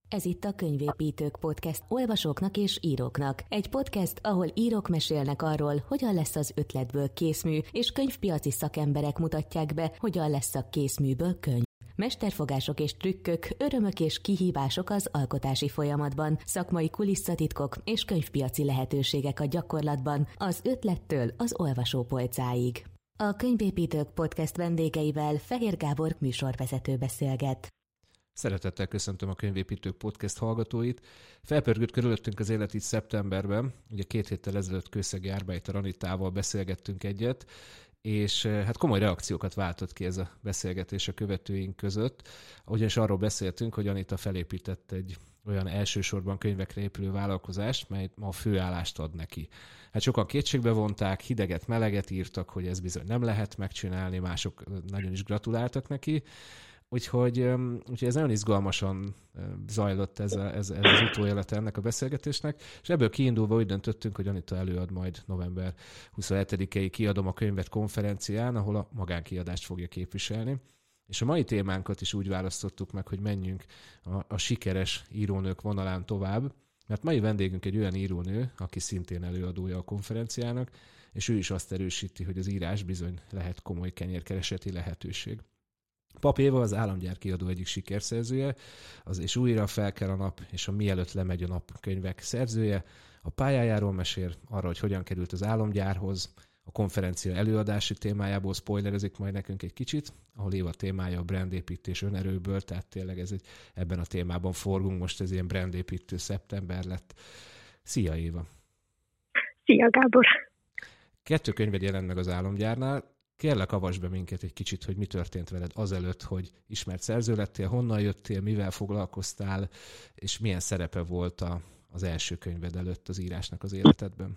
Ez itt a Könyvépítők Podcast olvasóknak és íróknak. Egy podcast, ahol írók mesélnek arról, hogyan lesz az ötletből készmű, és könyvpiaci szakemberek mutatják be, hogyan lesz a készműből könyv. Mesterfogások és trükkök, örömök és kihívások az alkotási folyamatban, szakmai kulisszatitkok és könyvpiaci lehetőségek a gyakorlatban, az ötlettől az olvasópolcáig. A Könyvépítők Podcast vendégeivel Fehér Gábor műsorvezető beszélget. Szeretettel köszöntöm a Könyvépítők Podcast hallgatóit. Felpörgött körülöttünk az élet így szeptemberben. Ugye 2 héttel ezelőtt Kőszegi Árbájter Anitával beszélgettünk egyet, és hát komoly reakciókat váltott ki ez a beszélgetés a követőink között. Ugyanis arról beszéltünk, hogy Anita felépített egy olyan elsősorban könyvekre épülő vállalkozást, mely ma a főállást ad neki. Hát sokan kétségbe vonták, hideget, meleget írtak, hogy ez bizony nem lehet megcsinálni, mások nagyon is gratuláltak neki. Úgyhogy ez nagyon izgalmasan zajlott ez az utóélete ennek a beszélgetésnek, és ebből kiindulva úgy döntöttünk, hogy Anita előad majd november 27-i Kiadom a könyvet konferencián, ahol a magánkiadást fogja képviselni. És a mai témánkat is úgy választottuk meg, hogy menjünk a sikeres írónők vonalán tovább, mert mai vendégünk egy olyan írónő, aki szintén előadója a konferenciának, és ő is azt erősíti, hogy az írás bizony lehet komoly kenyérkereseti lehetőség. Pap Éva az Álomgyár kiadó egyik sikerszerzője, az És újra fel kell a nap, és a Mielőtt lemegy a nap könyvek szerzője. A pályájáról mesél, arra, hogy hogyan került az Álomgyárhoz, a konferencia előadási témájából spoilerezik majd nekünk egy kicsit, ahol Éva témája a brandépítés önerőből, tehát tényleg ebben a témában forgunk, most ez ilyen brandépítő szeptember lett. Szia Éva! Szia Gábor! 2 könyved jelent meg az Álomgyárnál. Kérlek, avasd be minket egy kicsit, hogy mi történt veled azelőtt, hogy ismert szerző lettél, honnan jöttél, mivel foglalkoztál, és milyen szerepe volt az első könyved előtt az írásnak az életedben?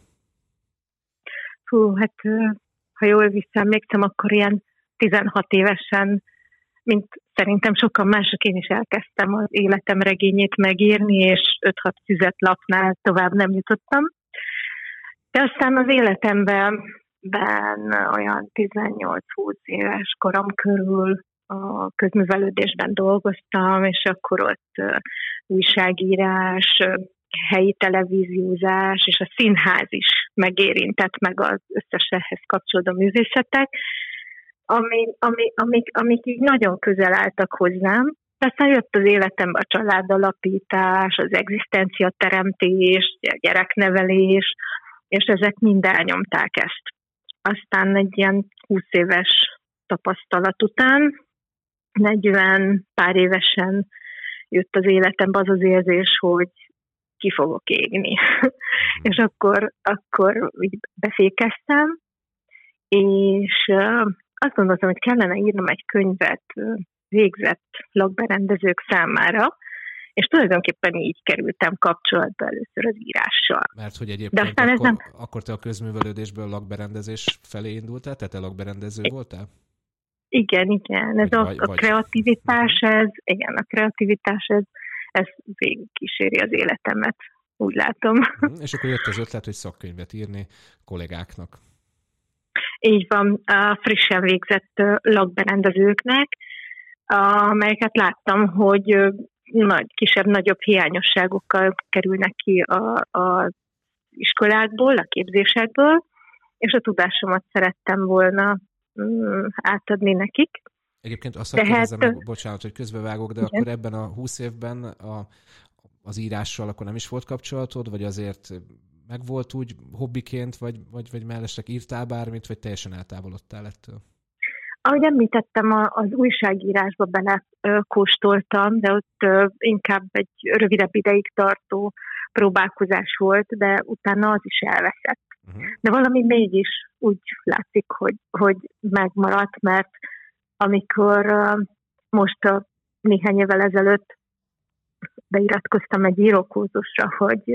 Hát ha jól visszaemlékszem, akkor ilyen 16 évesen, mint szerintem sokan mások, én is elkezdtem az életem regényét megírni, és 5-6 füzetlapnál tovább nem jutottam. De aztán az életemben olyan 18-20 éves korom körül a közművelődésben dolgoztam, és akkor ott újságírás, helyi televíziózás, és a színház is megérintett, meg az összes ehhez kapcsolódó művészetek, amik így nagyon közel álltak hozzám. Aztán jött az életembe a családalapítás, az egzisztenciateremtés, a gyereknevelés, és ezek mind elnyomták ezt. Aztán egy ilyen 20 éves tapasztalat után, 40 pár évesen jött az életembe az érzés, hogy ki fogok égni. És akkor így befékeztem, és azt gondoltam, hogy kellene írnom egy könyvet végzett lakberendezők számára, és tulajdonképpen így kerültem kapcsolatba először az írással. Mert hogy egyébként akkor te a közművelődésből lakberendezés felé indultál? Tehát te lakberendező voltál? Igen. Ez a kreativitás, a kreativitás, ez végig kíséri az életemet, úgy látom. És akkor jött az ötlet, hogy szakkönyvet írni kollégáknak. Így van, a frissen végzett lakberendezőknek, amelyeket láttam, hogy kisebb-nagyobb hiányosságokkal kerülnek ki az iskolákból, a képzésekből, és a tudásomat szerettem volna átadni nekik. Egyébként azt kérdezem meg, bocsánat, hogy közbevágok, de igen. Akkor ebben a 20 évben az írással akkor nem is volt kapcsolatod, vagy azért megvolt úgy hobbiként, vagy mellesleg írtál bármit, vagy teljesen eltávolodtál ettől? Ahogy említettem, az újságírásba belekóstoltam, de ott inkább egy rövidebb ideig tartó próbálkozás volt, de utána az is elveszett. De valami mégis úgy látszik, hogy megmaradt, mert amikor most néhány évvel ezelőtt beiratkoztam egy írókurzusra, hogy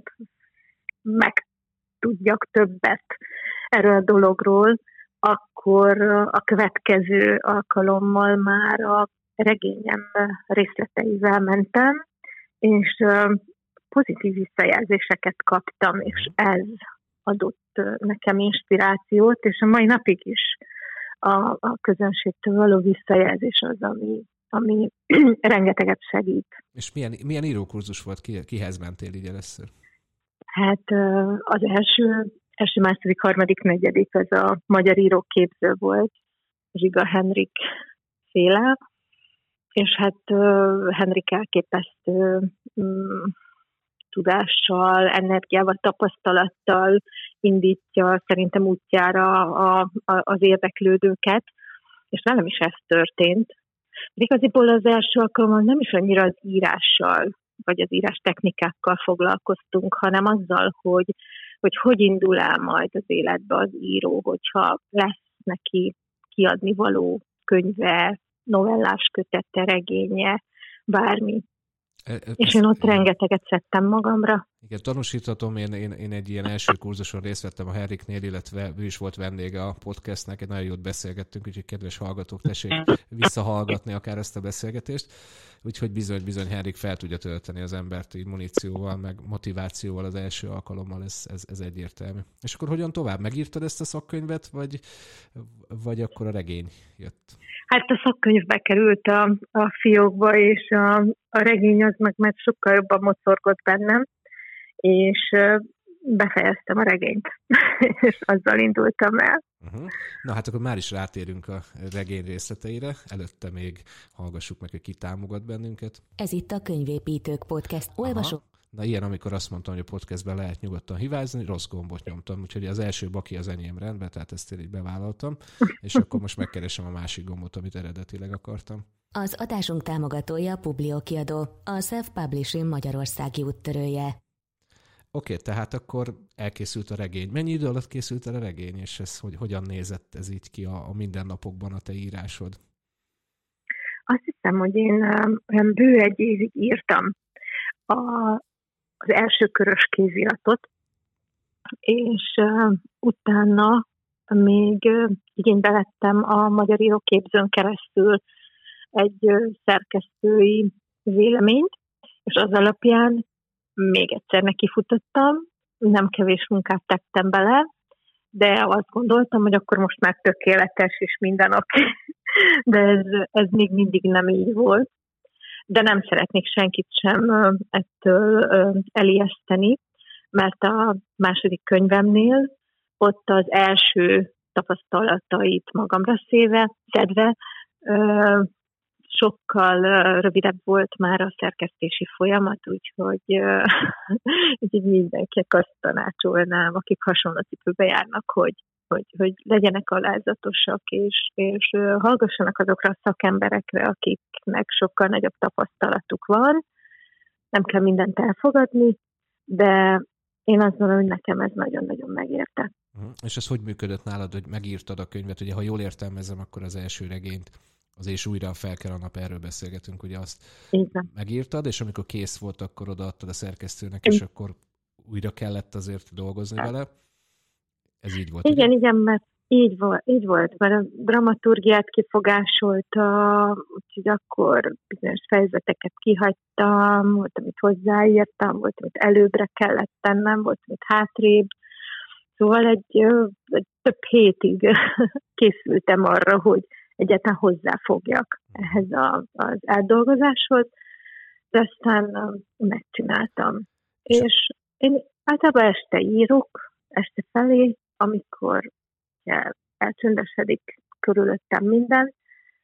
megtudjak többet erről a dologról, akkor a következő alkalommal már a regényem részleteivel mentem, és pozitív visszajelzéseket kaptam, és ez adott nekem inspirációt, és a mai napig is a közönségtől való visszajelzés az, ami ami rengeteget segít. És milyen írókurzus volt? Kihez mentél így először? Hát az első, második, harmadik, negyedik, ez a magyar íróképző volt, Zsiga Henrik féle, és hát Henrik elképesztő tudással, energiával, tapasztalattal indítja szerintem útjára az érdeklődőket, és velem is ez történt. De igaziból az első alkalommal nem is annyira az írással, vagy az írás technikákkal foglalkoztunk, hanem azzal, hogy indul el majd az életbe az író, hogyha lesz neki kiadni való könyve, novellás kötete, regénye, bármi. És én ott rengeteget szedtem magamra. Igen, tanúsíthatom, én egy ilyen első kurzuson részt vettem a Henriknél, illetve ő is volt vendége a podcastnek, egy nagyon jót beszélgettünk, úgyhogy kedves hallgatók, tessék visszahallgatni akár ezt a beszélgetést. Úgyhogy bizony Henrik fel tudja tölteni az embert így munícióval, meg motivációval az első alkalommal, ez egyértelmű. És akkor hogyan tovább? Megírtad ezt a szakkönyvet, vagy akkor a regény jött? Hát a szakkönyvbe került a fiókba, és a regény az meg sokkal jobban mocorgott bennem, és befejeztem a regényt, és azzal indultam el. Uh-huh. Na hát akkor már is rátérünk a regény részleteire, előtte még hallgassuk meg, hogy ki támogat bennünket. Ez itt a Könyvépítők Podcast. Olvasok. Na ilyen, amikor azt mondtam, hogy a podcastben lehet nyugodtan hivázni, rossz gombot nyomtam, úgyhogy az első baki az enyém rendben, tehát ezt én így bevállaltam, és akkor most megkeresem a másik gombot, amit eredetileg akartam. Az adásunk támogatója Publio kiadó, a Self-Publishing magyarországi úttörője. Oké, tehát akkor elkészült a regény. Mennyi idő alatt készült el a regény, és ez hogyan nézett ez így ki a mindennapokban a te írásod? Azt hiszem, hogy én olyan bő egy évig írtam az első körös kéziratot, és utána még igénybe vettem a Magyar Íróképzőn keresztül egy szerkesztői véleményt, és az alapján még egyszer nekifutottam, nem kevés munkát tettem bele, de azt gondoltam, hogy akkor most már tökéletes, és minden oké. De ez még mindig nem így volt. De nem szeretnék senkit sem ettől elijeszteni, mert a második könyvemnél ott az első tapasztalatait magamra szedve sokkal rövidebb volt már a szerkesztési folyamat, úgyhogy mindenkinek azt tanácsolnám, akik hasonló cipőbe járnak, hogy legyenek alázatosak, és hallgassanak azokra a szakemberekre, akiknek sokkal nagyobb tapasztalatuk van. Nem kell mindent elfogadni, de én azt mondom, hogy nekem ez nagyon-nagyon megérte. És ez hogy működött nálad, hogy megírtad a könyvet? Ugye, ha jól értelmezem, akkor az első regényt, az és újra fel kell a nap, erről beszélgetünk, ugye azt megírtad, és amikor kész volt, akkor odaadtad a szerkesztőnek, és akkor újra kellett azért dolgozni vele. Ez így volt. Igen, mert így volt, mert a dramaturgiát kifogásolta, úgyhogy akkor bizonyos fejezeteket kihagytam, volt, amit hozzáírtam, volt, amit előbbre kellett tennem, volt, amit hátrébb. Szóval egy több hétig készültem arra, hogy egyáltalán hozzáfogjak ehhez az átdolgozáshoz, de aztán megcsináltam. És én általában este írok, este felé, amikor elcsöndesedik körülöttem minden,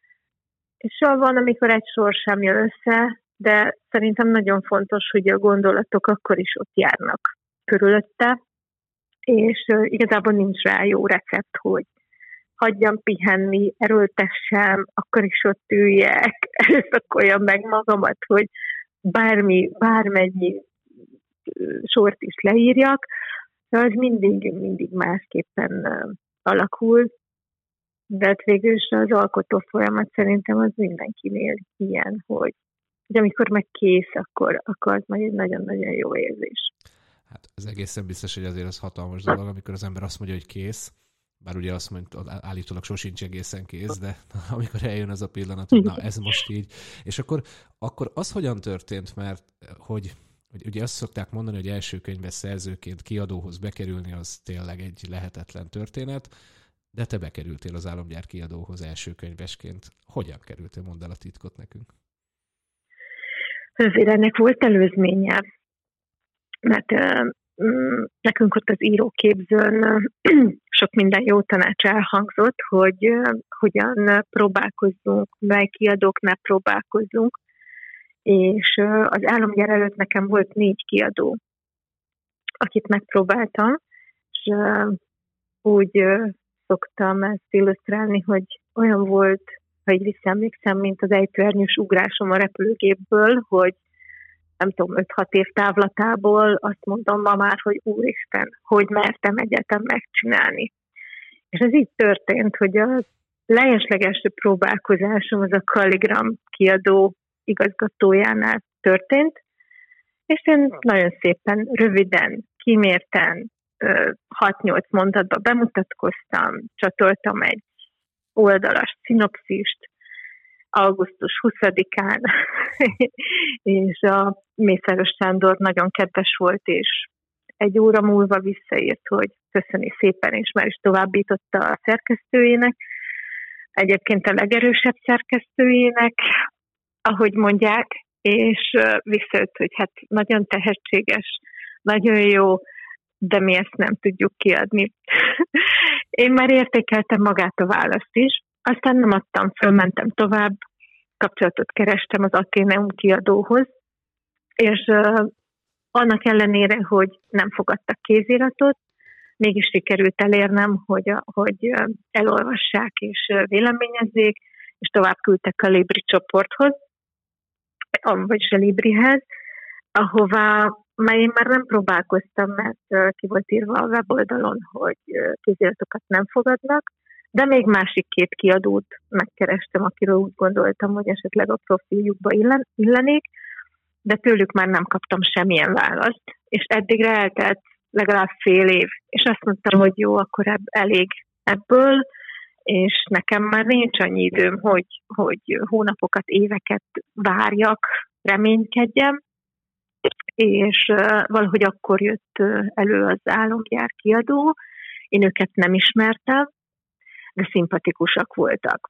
és van, amikor egy sor sem jön össze, de szerintem nagyon fontos, hogy a gondolatok akkor is ott járnak körülötte, és igazából nincs rá jó recept, hogy hagyjam pihenni, erőltessem, akkor is ott üljek, erőszakoljam meg magamat, hogy bármennyi sort is leírjak, de az mindig másképpen alakul, de végül is az alkotó folyamat szerintem az mindenkinél ilyen, hogy amikor meg kész, akkor az majd egy nagyon-nagyon jó érzés. Hát ez egészen biztos, hogy azért az hatalmas dolog, amikor az ember azt mondja, hogy kész, bár ugye azt mondja, állítólag sosincs egészen kész, de amikor eljön az a pillanat, hogy na ez most így. És akkor az hogyan történt, mert hogy ugye azt szokták mondani, hogy első könyves szerzőként kiadóhoz bekerülni, az tényleg egy lehetetlen történet, De te bekerültél az Álomgyár kiadóhoz első könyvesként. Hogyan kerültél? Mondd el a titkot nekünk. Azért ennek volt előzménye, mert nekünk ott az íróképzőn sok minden jó tanács elhangzott, hogy hogyan próbálkozzunk, mely kiadóknál próbálkozzunk, és az Álomgyár előtt nekem volt 4 kiadó, akit megpróbáltam, és úgy szoktam ezt illusztrálni, hogy olyan volt, ha így visszaemlékszem, mint az ejtőernyős ugrásom a repülőgépből, hogy nem tudom, 5-6 év távlatából azt mondom ma már, hogy úristen, hogy mertem egyetem megcsinálni. És ez így történt, hogy a legeslegelső próbálkozásom az a Kalligram kiadó igazgatójánál történt, és én nagyon szépen, röviden, kimérten 6-8 mondatba bemutatkoztam, csatoltam egy oldalas szinopszist, augusztus 20-án, és a Mészáros Sándor nagyon kedves volt, és 1 óra múlva visszaírt, hogy köszöni szépen, és már is továbbította a szerkesztőjének, egyébként a legerősebb szerkesztőjének, ahogy mondják, és visszajött, hogy hát nagyon tehetséges, nagyon jó, de mi ezt nem tudjuk kiadni. Én már értékeltem magát a választ is, aztán nem adtam föl, mentem tovább, kapcsolatot kerestem az Atheneum kiadóhoz, és annak ellenére, hogy nem fogadtak kéziratot, mégis sikerült elérnem, hogy elolvassák és véleményezzék, és tovább küldtek a Libri csoporthoz, vagyis a Librihez, ahová én már nem próbálkoztam, mert ki volt írva a weboldalon, hogy kéziratokat nem fogadnak, de még másik 2 kiadót megkerestem, akiről úgy gondoltam, hogy esetleg a profiljukba illenék, de tőlük már nem kaptam semmilyen választ, és eddigre eltelt legalább fél év, és azt mondtam, hogy jó, akkor elég ebből, és nekem már nincs annyi időm, hogy hónapokat, éveket várjak, reménykedjem, és valahogy akkor jött elő az Álomgyár kiadó, én őket nem ismertem, de szimpatikusak voltak.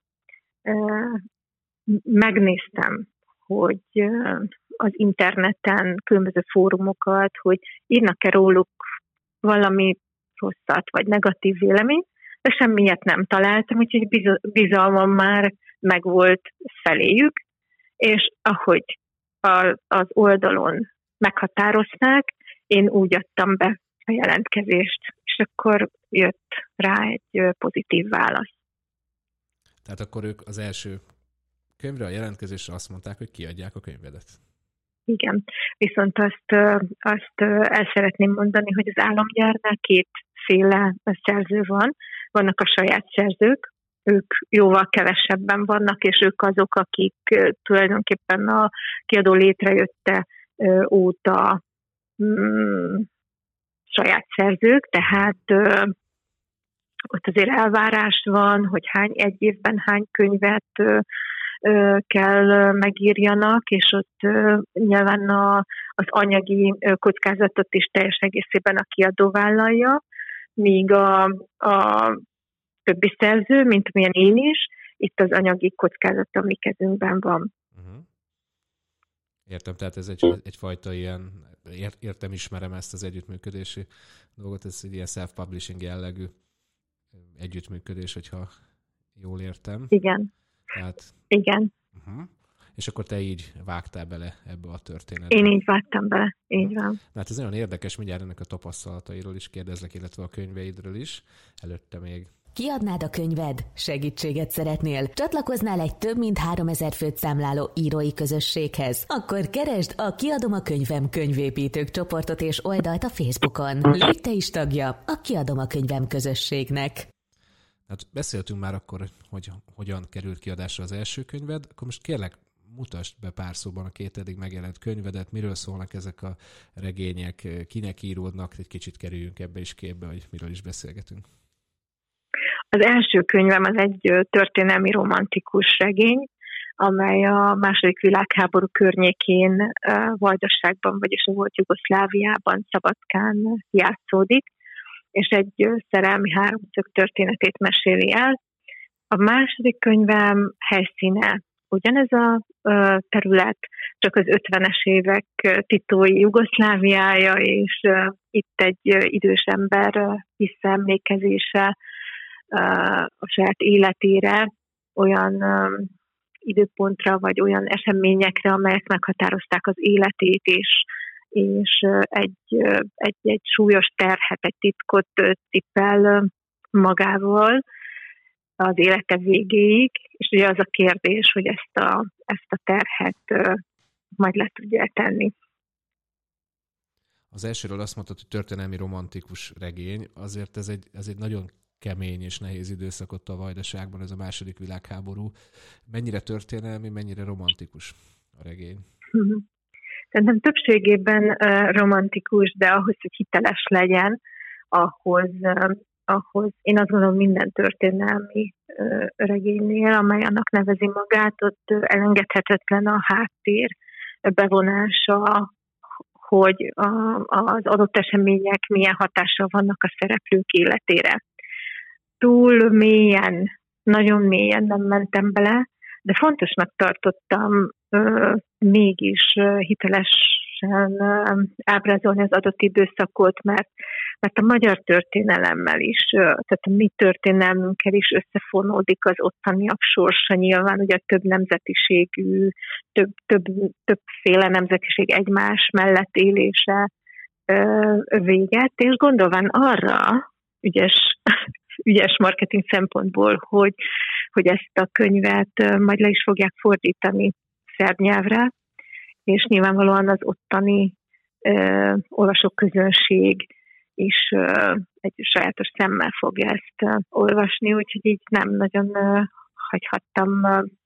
Megnéztem, hogy az interneten különböző fórumokat, hogy írnak-e róluk valami rosszat, vagy negatív véleményt, de semmilyet nem találtam, úgyhogy bizalmam már megvolt feléjük, és ahogy az oldalon meghatározták, én úgy adtam be a jelentkezést, és akkor jött rá egy pozitív válasz. Tehát akkor ők az első könyvre, a jelentkezésre azt mondták, hogy kiadják a könyvedet. Igen, viszont azt el szeretném mondani, hogy az Álomgyárnál 2 féle szerző van. Vannak a saját szerzők, ők jóval kevesebben vannak, és ők azok, akik tulajdonképpen a kiadó létrejötte óta saját szerzők, tehát ott azért elvárás van, hogy egy évben hány könyvet kell megírjanak, és ott nyilván az anyagi kockázatot is teljes egészében a kiadó vállalja, míg a többi szerző, mint milyen én is, itt az anyagi kockázat a mi kezünkben van. Uh-huh. Értem, tehát ez egyfajta ilyen, ismerem ezt az együttműködési dolgot, ez egy ilyen self-publishing jellegű együttműködés, hogyha jól értem. Igen. Tehát, igen. Uh-huh. És akkor te így vágtál bele ebbe a történetbe. Én így vágtam bele, így van. Hát ez nagyon érdekes, mindjárt ennek a tapasztalatairól is kérdezlek, illetve a könyveidről is. Előtte még. Kiadnád a könyved? Segítséget szeretnél? Csatlakoznál egy több mint 3000 főt számláló írói közösséghez? Akkor keresd a Kiadom a könyvem könyvépítők csoportot és oldalt a Facebookon. Légy te is tagja a Kiadom a könyvem közösségnek. Hát beszéltünk már akkor, hogy hogyan került kiadásra az első könyved, akkor most kérlek, mutasd be pár szóban a 2 eddig megjelent könyvedet, miről szólnak ezek a regények, kinek íródnak, egy kicsit kerüljünk ebbe is képbe, hogy miről is beszélgetünk. Az első könyvem az egy történelmi romantikus regény, amely a II. Világháború környékén Vajdaságban, vagyis a volt Jugoszláviában, Szabadkán játszódik. és egy szerelmi háromszög történetét meséli el. A második könyvem helyszíne ugyanez a terület, csak az 50-es évek titói Jugoszláviája, és itt egy idős ember visszaemlékezése a saját életére, olyan időpontra, vagy olyan eseményekre, amelyek meghatározták az életét, és egy súlyos terhet, egy titkot cipel magával az élete végéig, és ugye az a kérdés, hogy ezt a terhet majd le tudja tenni. Az elsőről azt mondtad, hogy történelmi romantikus regény, azért ez egy nagyon kemény és nehéz időszak ott a Vajdaságban, ez a második világháború. Mennyire történelmi, mennyire romantikus a regény? Szerintem többségében romantikus, de ahhoz, hogy hiteles legyen, ahhoz én azt gondolom minden történelmi regénynél, amely annak nevezi magát, ott elengedhetetlen a háttér bevonása, hogy az adott események milyen hatással vannak a szereplők életére. Túl mélyen, nagyon mélyen nem mentem bele, de fontosnak tartottam mégis hitelesen ábrázolni az adott időszakot, mert a magyar történelemmel is, tehát a mi történelmünkkel is összefonódik az ottaniak sorsa. Nyilván ugye több nemzetiségű, többféle nemzetiség egymás mellett élése véget, és gondolván arra, ügyes marketing szempontból, hogy ezt a könyvet majd le is fogják fordítani szerb nyelvre, és nyilvánvalóan az ottani olvasóközönség is egy sajátos szemmel fogja ezt olvasni, úgyhogy így nem nagyon hagyhattam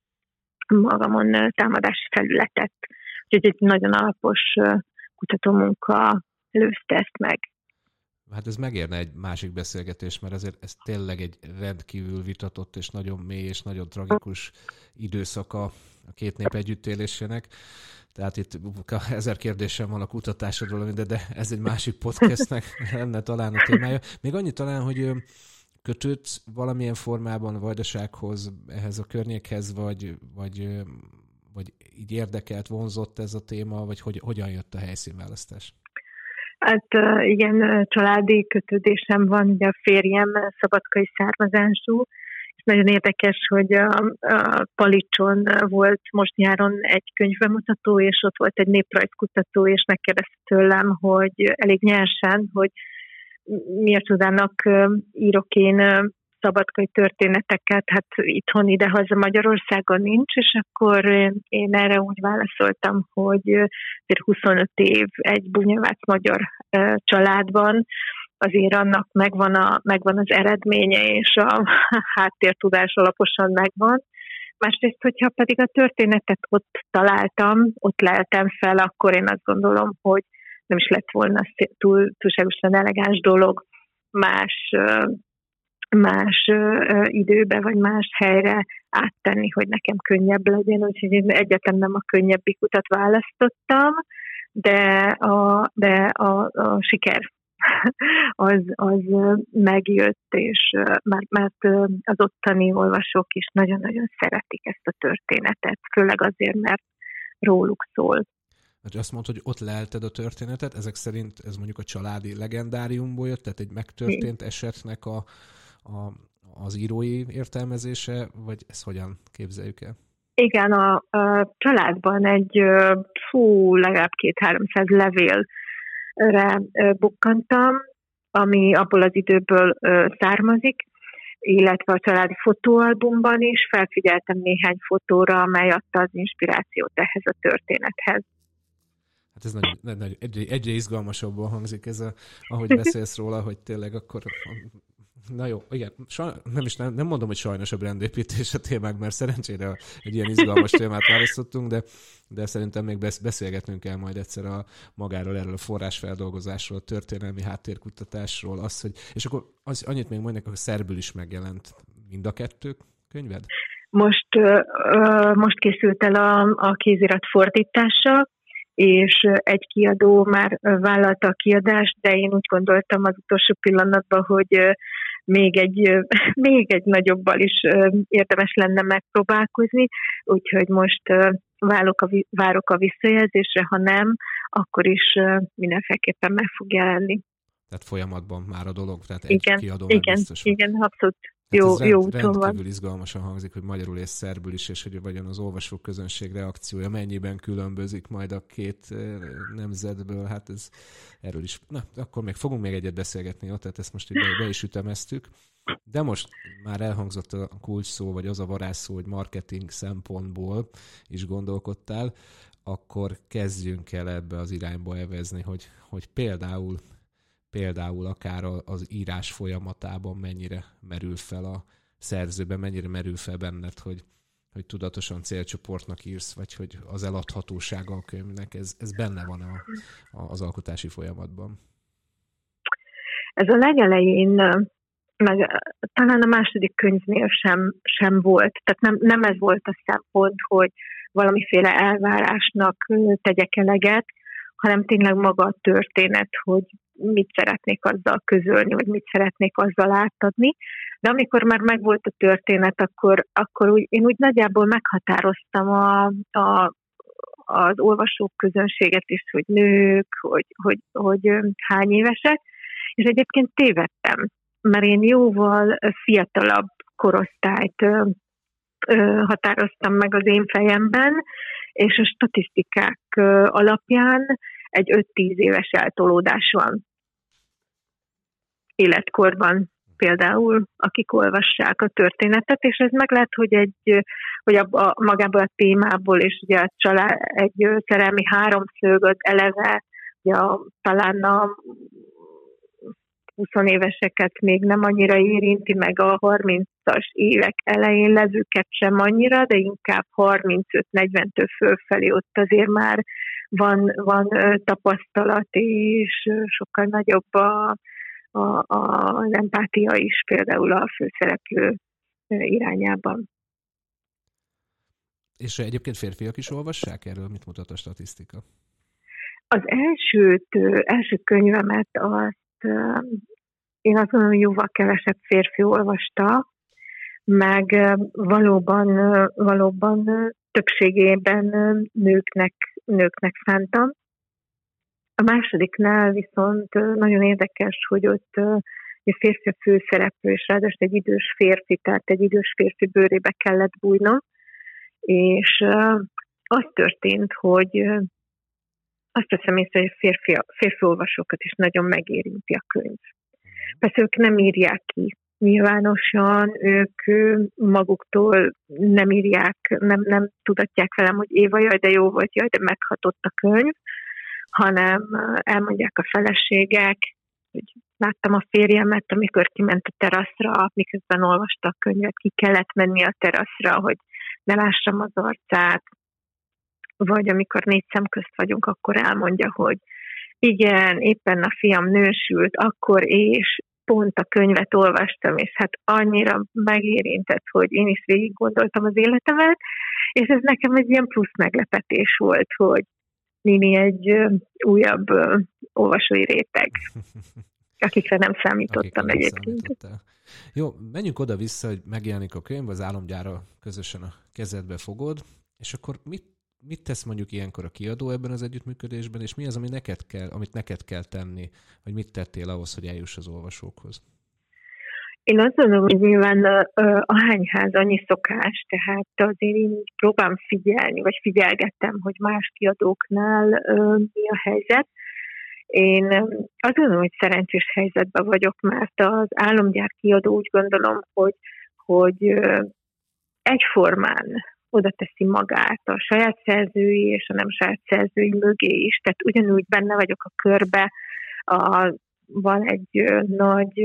magamon támadási felületet. Úgyhogy egy nagyon alapos kutatómunka lőzte ezt meg. Hát ez megérne egy másik beszélgetés, mert azért ez tényleg egy rendkívül vitatott és nagyon mély és nagyon tragikus időszaka a két nép együttélésének. Tehát itt 1000 kérdésem van a kutatásodról, de ez egy másik podcastnek lenne talán a témája. Még annyit talán, hogy kötődsz valamilyen formában a Vajdasághoz, ehhez a környékhez, vagy így érdekelt, vonzott ez a téma, vagy hogyan jött a helyszínválasztás? Hát igen, családi kötődésem van, ugye a férjem szabadkai származású, és nagyon érdekes, hogy a Palicson volt most nyáron egy könyvbemutató, és ott volt egy néprajzkutató, és megkérdezte tőlem, hogy elég nyersen, hogy miért csodának írok én szabadkai történeteket, hát itthon idehaza Magyarországon nincs, és akkor én erre úgy válaszoltam, hogy 25 év egy bunyavác magyar családban, azért annak megvan az eredménye, és a háttértudás alaposan megvan. Másrészt, hogyha pedig a történetet ott találtam, ott leltem fel, akkor én azt gondolom, hogy nem is lett volna túlságosan elegáns dolog más időbe, vagy más helyre áttenni, hogy nekem könnyebb legyen. Úgyhogy én egyáltalán nem a könnyebbik utat választottam, de a siker az megjött, és mert az ottani olvasók is nagyon-nagyon szeretik ezt a történetet, főleg azért, mert róluk szól. Hát azt mondod, hogy ott lelted a történetet, ezek szerint ez mondjuk a családi legendáriumból jött, tehát egy megtörtént esetnek az írói értelmezése, vagy ezt hogyan képzeljük el? Igen, a családban egy legalább 200-300 levélre bukkantam, ami abból az időből származik, illetve a családi fotóalbumban is felfigyeltem néhány fotóra, amely adta az inspirációt ehhez a történethez. Hát ez egyre izgalmasabban hangzik ez, ahogy beszélsz róla, hogy tényleg akkor... Na jó, igen, nem mondom, hogy sajnos a brandépítés a témák, mert szerencsére egy ilyen izgalmas témát választottunk, de szerintem még beszélgetnünk kell majd egyszer magáról, erről a forrásfeldolgozásról, a történelmi háttérkutatásról, és akkor annyit még mondjuk, hogy szerbül is megjelent mind a kettő könyved? Most készült el a kézirat fordítása, és egy kiadó már vállalta a kiadást, de én úgy gondoltam az utolsó pillanatban, hogy még egy nagyobbal is érdemes lenne megpróbálkozni, úgyhogy most várok a visszajelzésre, ha nem, akkor is mindenféleképpen meg fog jelenni. Tehát folyamatban már a dolog, tehát igen, egy kiadó meg biztos van. Igen, abszolút jó úton van. Rendkívül izgalmasan hangzik, hogy magyarul és szerbül is, és hogy vajon az olvasók közönség reakciója mennyiben különbözik majd a két nemzetből, hát erről is. Na, akkor fogunk még egyet beszélgetni, jó? Tehát ezt most be is ütemeztük. De most már elhangzott a kulcs szó, vagy az a varázsszó, hogy marketing szempontból is gondolkodtál, akkor kezdjünk el ebbe az irányba evezni, hogy például akár az írás folyamatában mennyire merül fel a szerzőben, mennyire merül fel benned, hogy tudatosan célcsoportnak írsz, vagy hogy az eladhatósága a könyvnek, ez benne van az alkotási folyamatban. Ez a legelején, meg talán a második könyvnél sem volt. Tehát nem ez volt a szempont, hogy valamiféle elvárásnak tegyek eleget, hanem tényleg maga a történet, hogy mit szeretnék azzal közölni, vagy mit szeretnék azzal átadni. De amikor már megvolt a történet, akkor én úgy nagyjából meghatároztam az olvasók közönséget is, hogy nők, hogy hány évesek, és egyébként tévedtem, mert én jóval fiatalabb korosztályt határoztam meg az én fejemben, és a statisztikák alapján egy 5-10 éves eltolódás van életkorban például, akik olvassák a történetet, és ez meg lehet, hogy magából a témából, és ugye egy szerelmi háromszög az eleve, ugye talán a 20 éveseket még nem annyira érinti, meg a 30-as évek elején levőket sem annyira, de inkább 35-40-től fölfelé ott azért már van tapasztalat, és sokkal nagyobb az empátia is például a főszereplő irányában. És egyébként férfiak is olvassák erről? Mit mutat a statisztika? Az első könyvemet én azt mondom, hogy jóval kevesebb férfi olvasta, meg valóban többségében nőknek szántam. A másodiknál viszont nagyon érdekes, hogy ott egy férfi a főszereplő, és ráadásul egy idős férfi, tehát egy idős férfi bőrébe kellett bújnom, és az történt, hogy azt teszem észre, hogy férfi olvasókat is nagyon megérinti a könyv. Persze ők nem írják ki nyilvánosan, ők maguktól nem írják, nem tudatják velem, hogy Éva, jaj, de jó volt, jaj, de meghatott a könyv, hanem elmondják a feleségek, hogy láttam a férjemet, amikor kiment a teraszra, miközben olvasta a könyvet, ki kellett menni a teraszra, hogy ne lássam az arcát, vagy amikor 4 szem közt vagyunk, akkor elmondja, hogy igen, éppen a fiam nősült, akkor és pont a könyvet olvastam, és hát annyira megérintett, hogy én is végig gondoltam az életemet, és ez nekem egy ilyen plusz meglepetés volt, hogy Nini egy újabb olvasói réteg, akikre nem számítottam egyébként. Jó, menjünk oda-vissza, hogy megjelenik a könyv, az Álomgyára közösen a kezedbe fogod, és akkor mit tesz mondjuk ilyenkor a kiadó ebben az együttműködésben, és mi az, amit neked kell tenni, vagy mit tettél ahhoz, hogy eljuss az olvasókhoz? Én azt gondolom, hogy nyilván a hányház annyi szokás, tehát azért én próbálom figyelni, vagy figyelgettem, hogy más kiadóknál mi a helyzet. Én azt gondolom, hogy szerencsés helyzetben vagyok, mert az Álomgyár kiadó úgy gondolom, hogy egyformán oda teszi magát a saját szerzői és a nem saját szerzői mögé is. Tehát ugyanúgy benne vagyok a körbe, van egy nagy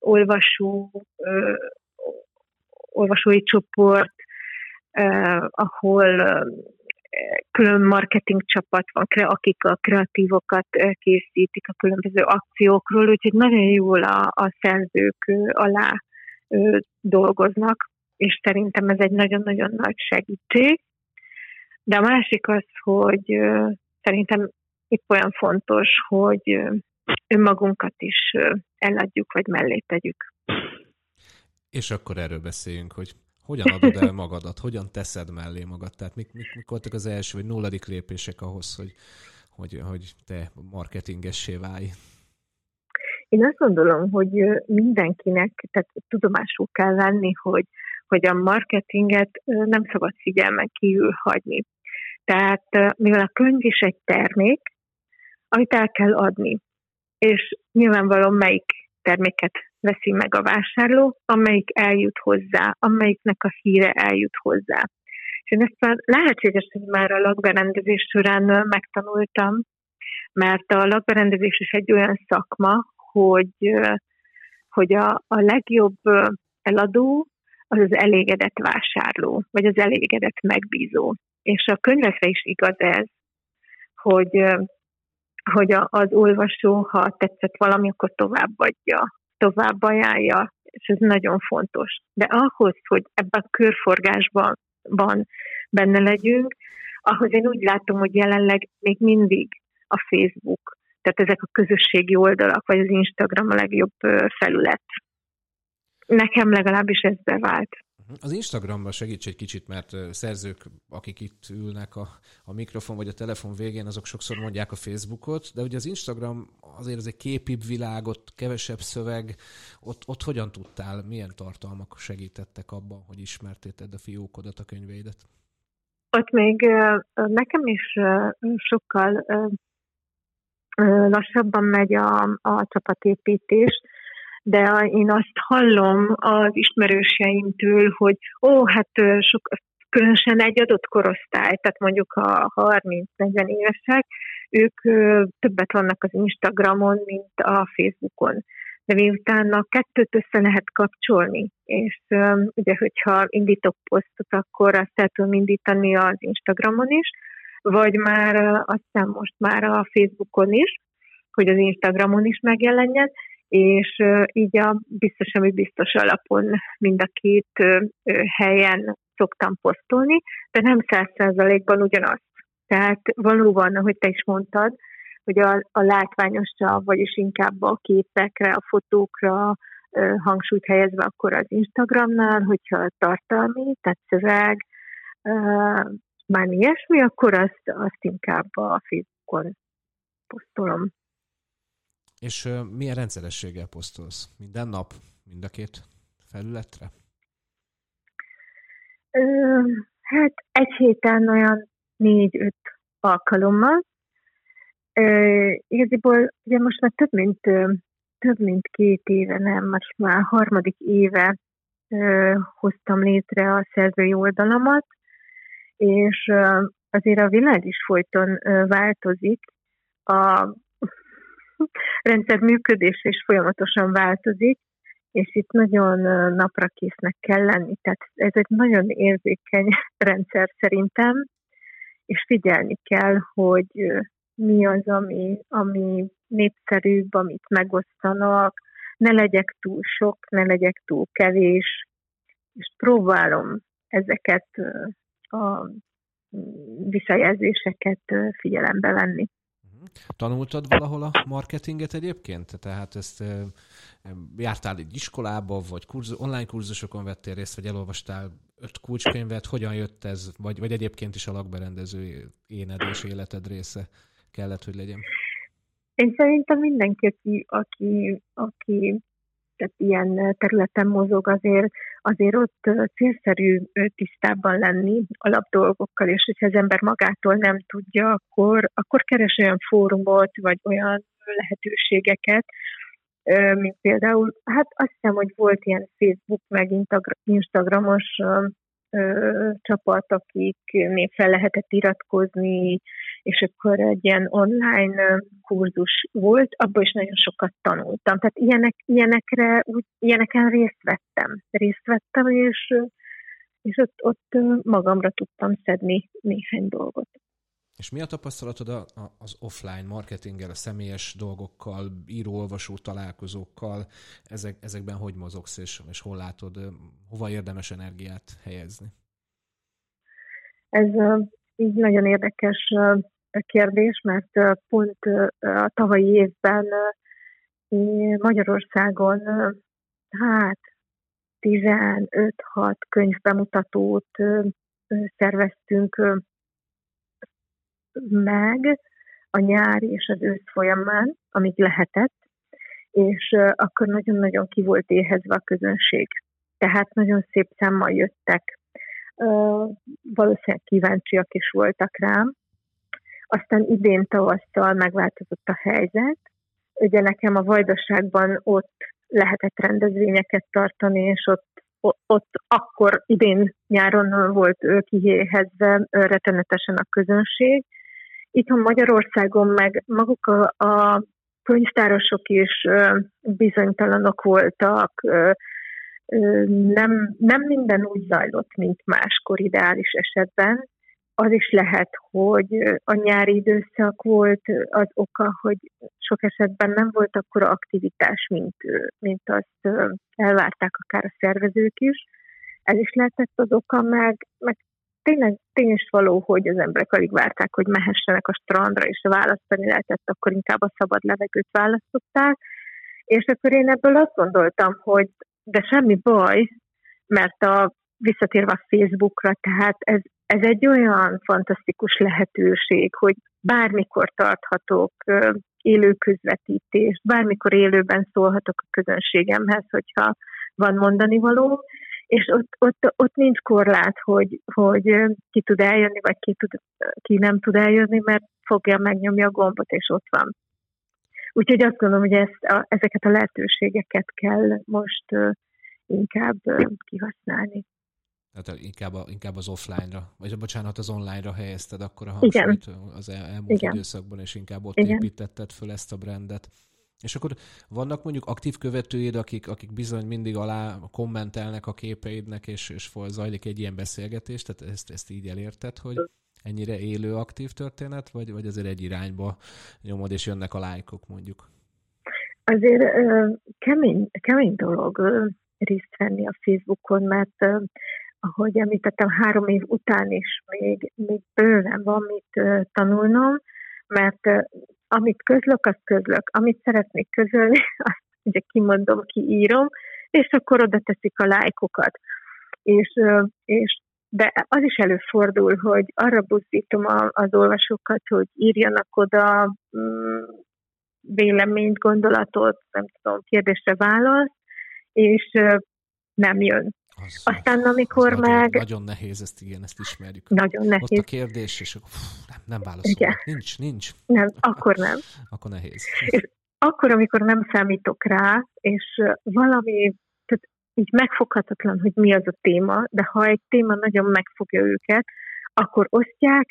olvasói csoport, ahol külön marketing csapat van, akik a kreatívokat készítik a különböző akciókról, úgyhogy nagyon jól a szerzők alá dolgoznak, és szerintem ez egy nagyon-nagyon nagy segítség. De a másik az, hogy szerintem itt olyan fontos, hogy önmagunkat is eladjuk, vagy mellé tegyük. És akkor erről beszéljünk, hogy hogyan adod el magadat, hogyan teszed mellé magad, tehát mik voltak az első, vagy nulladik lépések ahhoz, hogy te marketingessé válj? Én azt gondolom, hogy mindenkinek, tehát tudomásul kell venni, hogy a marketinget nem szabad figyelmen kívül hagyni. Tehát mivel a könyv is egy termék, amit el kell adni, és nyilvánvalóan melyik terméket veszi meg a vásárló, amelyik eljut hozzá, amelyiknek a híre eljut hozzá. És én ezt már lehetséges, hogy már a lakberendezés során megtanultam, mert a lakberendezés is egy olyan szakma, hogy a legjobb eladó az elégedett vásárló, vagy az elégedett megbízó. És a könyvekre is igaz ez, hogy az olvasó, ha tetszett valami, akkor továbbadja, tovább ajánlja, és ez nagyon fontos. De ahhoz, hogy ebben a körforgásban benne legyünk, ahhoz én úgy látom, hogy jelenleg még mindig a Facebook, tehát ezek a közösségi oldalak, vagy az Instagram a legjobb felület. Nekem legalábbis ez bevált. Az Instagramban segíts egy kicsit, mert szerzők, akik itt ülnek a mikrofon vagy a telefon végén, azok sokszor mondják a Facebookot, de ugye az Instagram azért az egy képibb világ, ott kevesebb szöveg, ott hogyan tudtál, milyen tartalmak segítettek abban, hogy ismertéted a fiókodat, a könyveidet? Ott még nekem is sokkal lassabban megy a csapatépítés, de én azt hallom az ismerőseimtől, hogy különösen egy adott korosztály, tehát mondjuk a 30-40 évesek, ők többet vannak az Instagramon, mint a Facebookon. De miután a kettőt össze lehet kapcsolni, és ugye, hogyha indítok posztot, akkor azt el tudom indítani az Instagramon is, vagy már aztán most már a Facebookon is, hogy az Instagramon is megjelenjen, és így a biztos, ami biztos alapon mind a két helyen szoktam posztolni, de nem 100%-ban ugyanazt. Tehát valóban, ahogy te is mondtad, hogy a látványosabb, vagyis inkább a képekre, a fotókra hangsúlyt helyezve akkor az Instagramnál, hogyha tartalmi, tehát szöveg, már ilyesmi, akkor azt inkább a Facebookon posztolom. És milyen rendszerességgel posztolsz? Minden nap? Mind a két felületre? Hát egy héten olyan 4-5 alkalommal. Igaziból ugye most már több mint 2 éve, nem, most már 3. éve hoztam létre a szerzői oldalamat, és azért a világ is folyton változik, a rendszer működése is folyamatosan változik, és itt nagyon naprakésznek kell lenni. Tehát ez egy nagyon érzékeny rendszer szerintem, és figyelni kell, hogy mi az, ami népszerűbb, amit megosztanak, ne legyek túl sok, ne legyek túl kevés, és próbálom ezeket a visszajelzéseket figyelembe venni. Tanultad valahol a marketinget egyébként? Tehát ezt jártál egy iskolába, vagy online kurzusokon vettél részt, vagy elolvastál 5 kulcskönyvet? Hogyan jött ez? Vagy egyébként is a lakberendező éned és életed része kellett, hogy legyen? Én szerintem mindenki, aki tehát ilyen területen mozog, azért ott célszerű tisztában lenni alapdolgokkal, és hogyha az ember magától nem tudja, akkor keres olyan fórumot, vagy olyan lehetőségeket, mint például, hát azt hiszem, hogy volt ilyen Facebook, meg Instagramos csapat, akiknél fel lehetett iratkozni, és akkor egy ilyen online kurzus volt, abban is nagyon sokat tanultam. Tehát ilyeneken részt vettem, és ott magamra tudtam szedni néhány dolgot. És mi a tapasztalatod az offline marketinggel, a személyes dolgokkal, író-olvasó találkozókkal? Ezekben hogy mozogsz, és hol látod, hova érdemes energiát helyezni? Ez így nagyon érdekes kérdés, mert pont a tavalyi évben Magyarországon 15-6 könyvbemutatót szerveztünk meg a nyár és az ősz folyamán, amíg lehetett, és akkor nagyon-nagyon ki volt éhezve a közönség. Tehát nagyon szép számmal jöttek, valószínűleg kíváncsiak is voltak rám. Aztán idén tavasszal megváltozott a helyzet. Ugye nekem a Vajdaságban ott lehetett rendezvényeket tartani, és ott akkor idén nyáron volt kihéhezve rettenetesen a közönség. Itthon Magyarországon meg maguk a könyvtárosok is bizonytalanok voltak, nem minden úgy zajlott, mint máskor ideális esetben. Az is lehet, hogy a nyári időszak volt az oka, hogy sok esetben nem volt akkora aktivitás, mint azt elvárták akár a szervezők is. Ez is lehetett az oka, meg tényleg tény is való, hogy az emberek alig várták, hogy mehessenek a strandra, és választani lehetett, akkor inkább a szabad levegőt választották. És akkor én ebből azt gondoltam, hogy de semmi baj, mert visszatérve a Facebookra, tehát ez egy olyan fantasztikus lehetőség, hogy bármikor tarthatok élő közvetítést, bármikor élőben szólhatok a közönségemhez, hogyha van mondani való, és ott nincs korlát, hogy ki tud eljönni, vagy ki nem tud eljönni, mert fogja, megnyomja a gombot, és ott van. Úgyhogy azt gondolom, hogy ezeket a lehetőségeket kell most inkább kihasználni. Tehát inkább az offline-ra, vagy bocsánat, az online-ra helyezted akkor a hangsúlyt az elmúlt időszakban, és inkább ott építetted föl ezt a brandet. És akkor vannak mondjuk aktív követőid, akik bizony mindig alá kommentelnek a képeidnek, és zajlik egy ilyen beszélgetés, tehát ezt így elérted, hogy ennyire élő, aktív történet, vagy azért egy irányba nyomod, és jönnek a lájkok mondjuk? Azért kemény dolog részt venni a Facebookon, mert ahogy említettem, 3 év után is még bőven van mit tanulnom, mert amit közlök, azt közlök. Amit szeretnék közölni, azt ugye kimondom, kiírom, és akkor oda teszik a lájkokat. De az is előfordul, hogy arra buzdítom az olvasókat, hogy írjanak oda véleményt, gondolatot, nem tudom, kérdésre választ, és nem jön. Aztán amikor nagyon nehéz, ezt ismerjük. Nagyon nehéz. Ott a kérdés, és nem válaszolnak. Nincs. Nem, akkor nem. Akkor nehéz. És akkor, amikor nem számítok rá, és valami, tehát így megfoghatatlan, hogy mi az a téma, de ha egy téma nagyon megfogja őket, akkor osztják,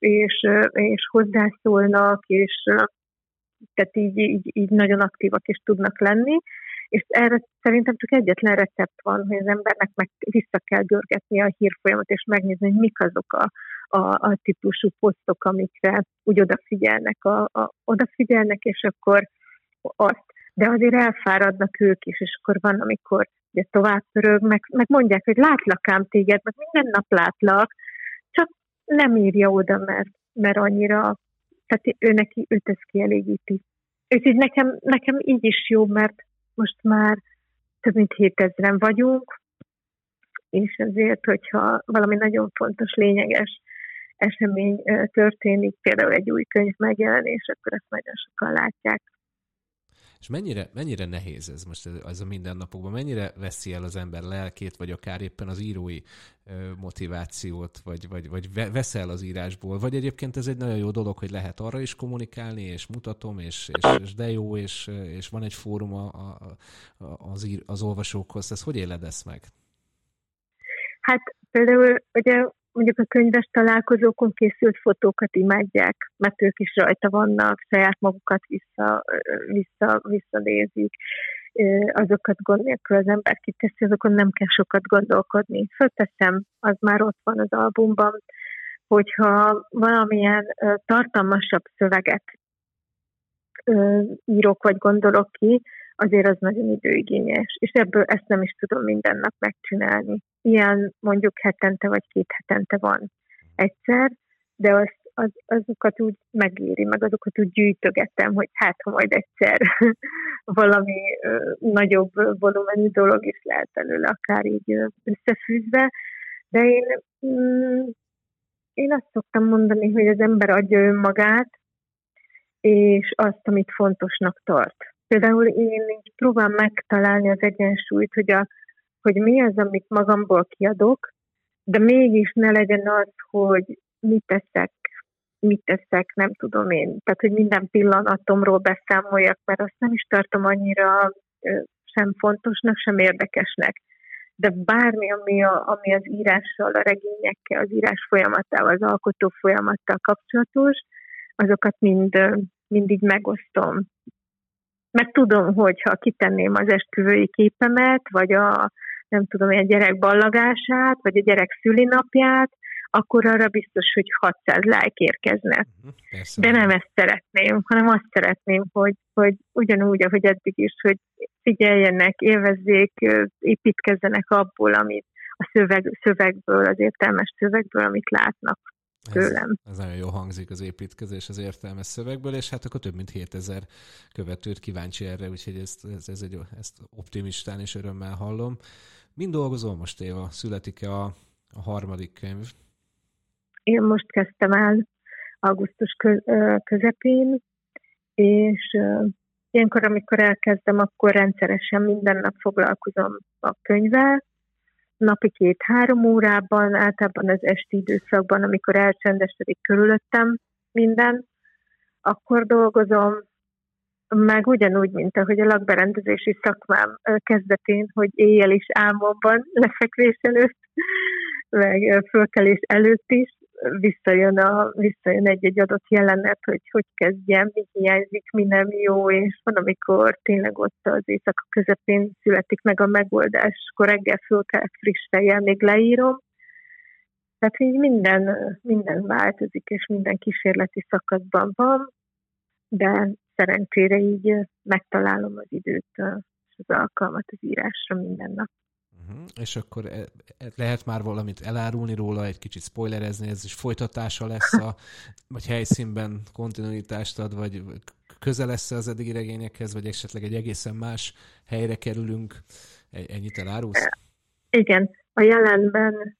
és hozzászólnak, és tehát így nagyon aktívak is tudnak lenni, és erre szerintem csak egyetlen recept van, hogy az embernek meg vissza kell görgetni a hírfolyamat, és megnézni, hogy mik azok a típusú posztok, amikre úgy odafigyelnek, és akkor azt. De azért elfáradnak ők is, és akkor van, amikor ugye tovább pörög, meg mondják, hogy látlak ám téged, meg minden nap látlak, csak nem írja oda, mert annyira, tehát őt ez kielégíti. Úgyhogy nekem így is jó, mert most már több mint 7000-en vagyunk, és ezért, hogyha valami nagyon fontos, lényeges esemény történik, például egy új könyv megjelenés, akkor ezt nagyon sokan látják. És mennyire nehéz ez most ez a mindennapokban? Mennyire veszi el az ember lelkét, vagy akár éppen az írói motivációt, vagy veszel az írásból? Vagy egyébként ez egy nagyon jó dolog, hogy lehet arra is kommunikálni, és mutatom, és de jó, és van egy fórum az olvasókhoz. Ez hogy éled ezt meg? Hát például ugye mondjuk a könyves találkozókon készült fotókat imádják, mert ők is rajta vannak, saját magukat visszanézik, azokat gond nélkül az ember kiteszi, azokon nem kell sokat gondolkodni. Fölteszem, az már ott van az albumban, hogyha valamilyen tartalmasabb szöveget írok vagy gondolok ki, azért az nagyon időigényes, és ebből ezt nem is tudom minden nap megcsinálni. Ilyen mondjuk hetente vagy 2 hetente van egyszer, de azt azokat úgy megéri, meg azokat úgy gyűjtögetem, hogy hát, ha majd egyszer valami nagyobb volumenű dolog is lehet belőle, akár így összefűzve. De én azt szoktam mondani, hogy az ember adja önmagát, és azt, amit fontosnak tart. Például én így próbálom megtalálni az egyensúlyt, hogy mi az, amit magamból kiadok, de mégis ne legyen az, hogy mit teszek, nem tudom én. Tehát, hogy minden pillanatomról beszámoljak, mert azt nem is tartom annyira sem fontosnak, sem érdekesnek. De bármi, ami az írással, a regényekkel, az írás folyamatával, az alkotó folyamattal kapcsolatos, azokat mindig megosztom. Mert tudom, hogy ha kitenném az esküvői képemet, vagy a gyerek ballagását, vagy a gyerek szülinapját, akkor arra biztos, hogy 600 like érkezne. Persze. De nem ezt szeretném, hanem azt szeretném, hogy ugyanúgy, ahogy eddig is, hogy figyeljenek, élvezzék, építkezzenek abból, amit a szövegből, az értelmes szövegből, amit látnak tőlem. Ez nagyon jól hangzik, az építkezés az értelmes szövegből, és hát akkor több mint 7000 követőt kíváncsi erre, úgyhogy ezt optimistán és örömmel hallom. Mind dolgozol most, Éva? Születik-e a harmadik könyv? Én most kezdtem el augusztus közepén, és ilyenkor, amikor elkezdem, akkor rendszeresen minden nap foglalkozom a könyvvel, napi 2-3 órában, általában az esti időszakban, amikor elcsendesedik körülöttem minden, akkor dolgozom, meg ugyanúgy, mint ahogy a lakberendezési szakmám kezdetén, hogy éjjel is álmomban, lefekvés előtt, meg fölkelés előtt is, visszajön egy adott jelenet, hogy kezdjem, mi hiányzik, mi nem jó, és van, amikor tényleg ott az éjszaka közepén születik meg a megoldás, akkor reggel fölkelek friss fejjel, még leírom. Tehát így minden változik, és minden kísérleti szakaszban van, de szerencsére így megtalálom az időt és az alkalmat az írásra minden nap. És akkor lehet már valamit elárulni róla, egy kicsit spoilerezni, ez is folytatása lesz, vagy helyszínben kontinuitást ad, vagy közel lesz az eddigi regényekhez, vagy esetleg egy egészen más helyre kerülünk? Ennyit elárulsz? Igen, a jelenben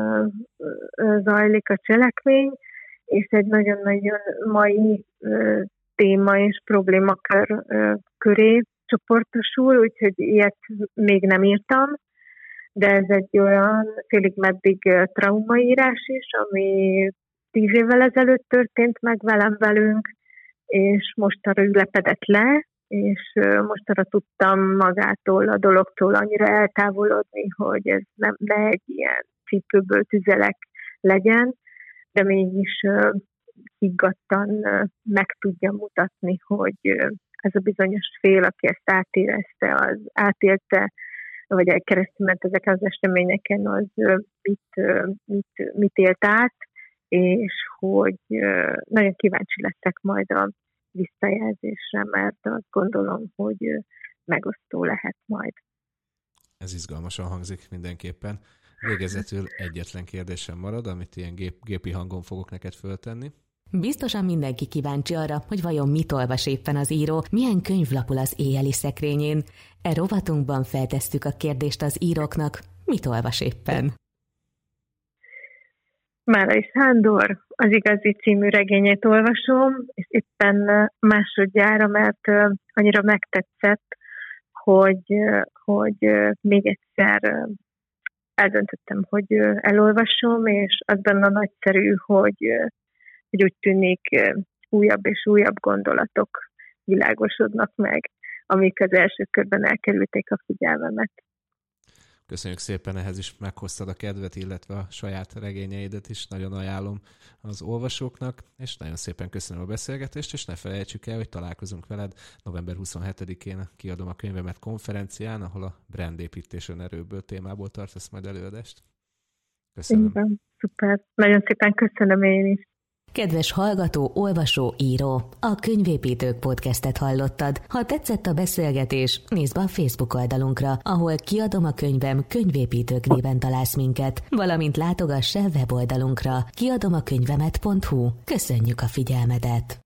zajlik a cselekmény, és egy nagyon-nagyon mai téma és problémakör köré csoportosul, úgyhogy ilyet még nem írtam, de ez egy olyan félig meddig traumaírás is, ami 10 évvel ezelőtt történt meg velünk, és mostanra ülepedett le, és mostanra tudtam magától, a dologtól annyira eltávolodni, hogy ez ne egy ilyen cipőből tüzelek legyen, de mégis higgadtan meg tudja mutatni, hogy ez a bizonyos fél, aki ezt átérezte, az átélte, vagy keresztül ment ezeken az eseményeken, az mit élt át, és hogy nagyon kíváncsi leszek majd a visszajelzésre, mert azt gondolom, hogy megosztó lehet majd. Ez izgalmasan hangzik mindenképpen. Végezetül egyetlen kérdésem marad, amit ilyen gépi hangon fogok neked föltenni. Biztosan mindenki kíváncsi arra, hogy vajon mit olvas éppen az író, milyen könyv lapul az éjjeli szekrényén. E rovatunkban feltesszük a kérdést az íróknak, mit olvas éppen. Márai Sándor az Igazi című regényét olvasom, és éppen másodjára, mert annyira megtetszett, hogy még egyszer eldöntöttem, hogy elolvasom, és az benne nagyszerű, hogy úgy tűnik újabb és újabb gondolatok világosodnak meg, amik az első körben elkerülték a figyelmemet. Köszönjük szépen, ehhez is meghoztad a kedvet, illetve a saját regényeidet is. Nagyon ajánlom az olvasóknak, és nagyon szépen köszönöm a beszélgetést, és ne felejtsük el, hogy találkozunk veled november 27-én kiadom a könyvemet konferencián, ahol a brandépítés önerőből témából tartasz majd előadást. Köszönöm. Igen, szuper. Nagyon szépen köszönöm én is. Kedves hallgató, olvasó, író, a Könyvépítők podcastet hallottad. Ha tetszett a beszélgetés, nézd be a Facebook oldalunkra, ahol Kiadom a könyvem Könyvépítők néven találsz minket, valamint látogass el weboldalunkra kiadomakönyvemet.hu. Köszönjük a figyelmedet!